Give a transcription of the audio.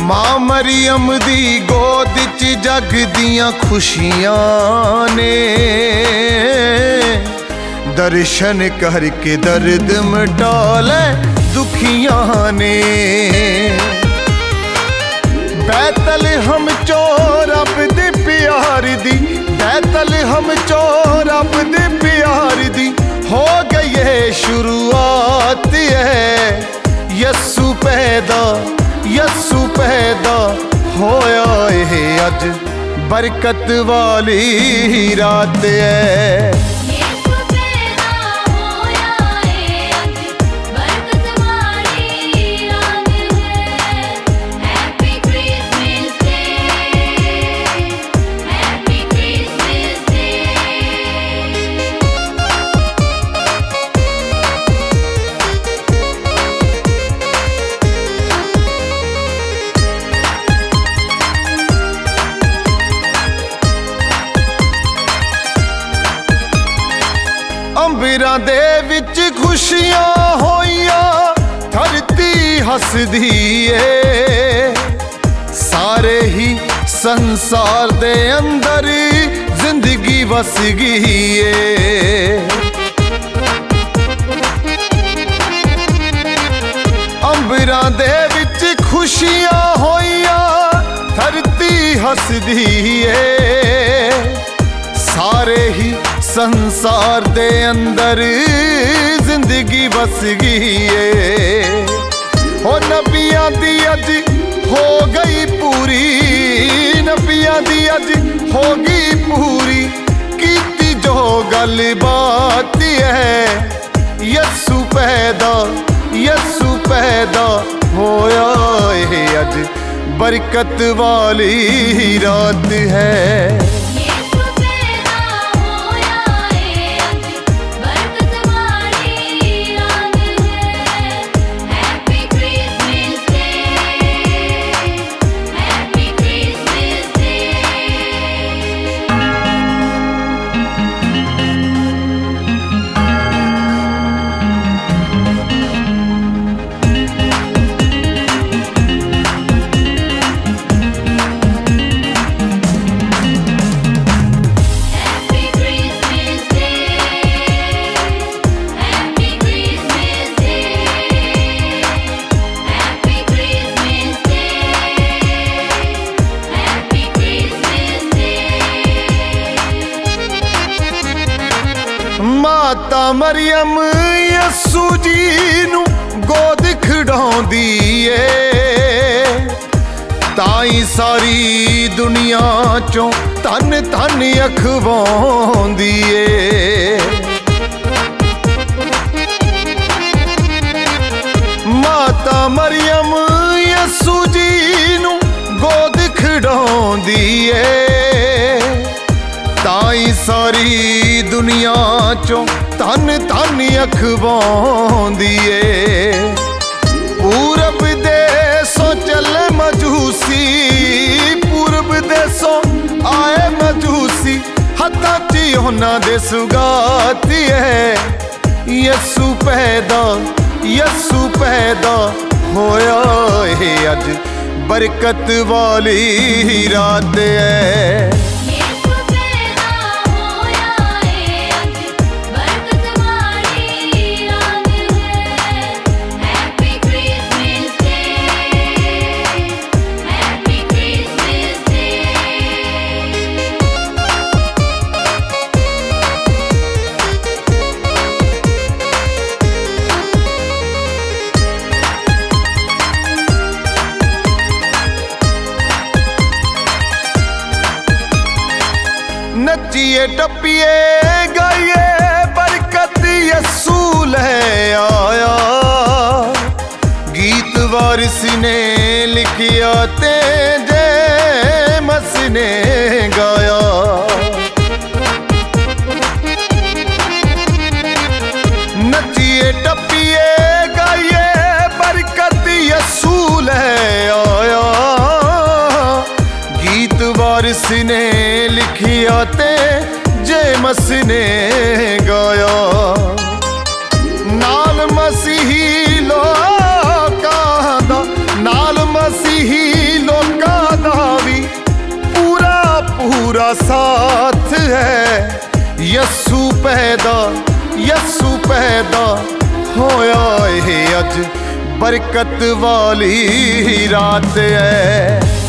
मां मरियम दी गोद च जग दियां खुशियां ने, दर्शन करके दर्द मिटा ले दुखियां ने। बैतलहम चो रब दे प्यार दी, बैतलहम चो रब दे प्यार दी हो गई है शुरुआत है। यस्सु पैदा, यस्सु पैदा होया है अज बरकत वाली रात है। अंबरां दे विच खुशियां होइयां, धरती हसदी है। सारे ही संसार दे अंदर जिंदगी वस गई है। अंबरां दे विच खुशियां होइयां, धरती हसदी है। सारे ही संसार दे अंदर जिंदगी बस गई है। हो नबियां दी अज हो गई पूरी, नबियां दी अज हो गई पूरी, कीती जो गल बात है। यस्सु पैदा, यस्सु पैदा होया है अज बरकत वाली रात है। माता मरियम यस्सु जी नू गोद खिडाउंदी है, ताई सारी दुनिया चों धन धन अखवाउंदी है। माता मरियम यस्सु जी नू गोद खिडाउंदी है, ताई सारी दुनिया चों धन धन अखवाउंदी है। पूरब देसों चले मजूसी, पूरब देसों आए मजूसी, हत्था च उन्हां दे सुगाती है। यस्सु पैदा, यस्सु पैदा होया है अज बरकत वाली रात है। नचिए टप्पिए गाइए बरकत यस्सु ले आया, गीत वारिस ने लिखिया ते जय मस ने गाया। नचिए टप्पिए गाइए बरकत यस्सु ले आया, गीत वारिस ने लिखिया ते जय मस ने गाया। नाल मसीही लोकां दा, नाल मसीही पैदा यस्सू पैदा होया ये अज बरकत वाली रात है।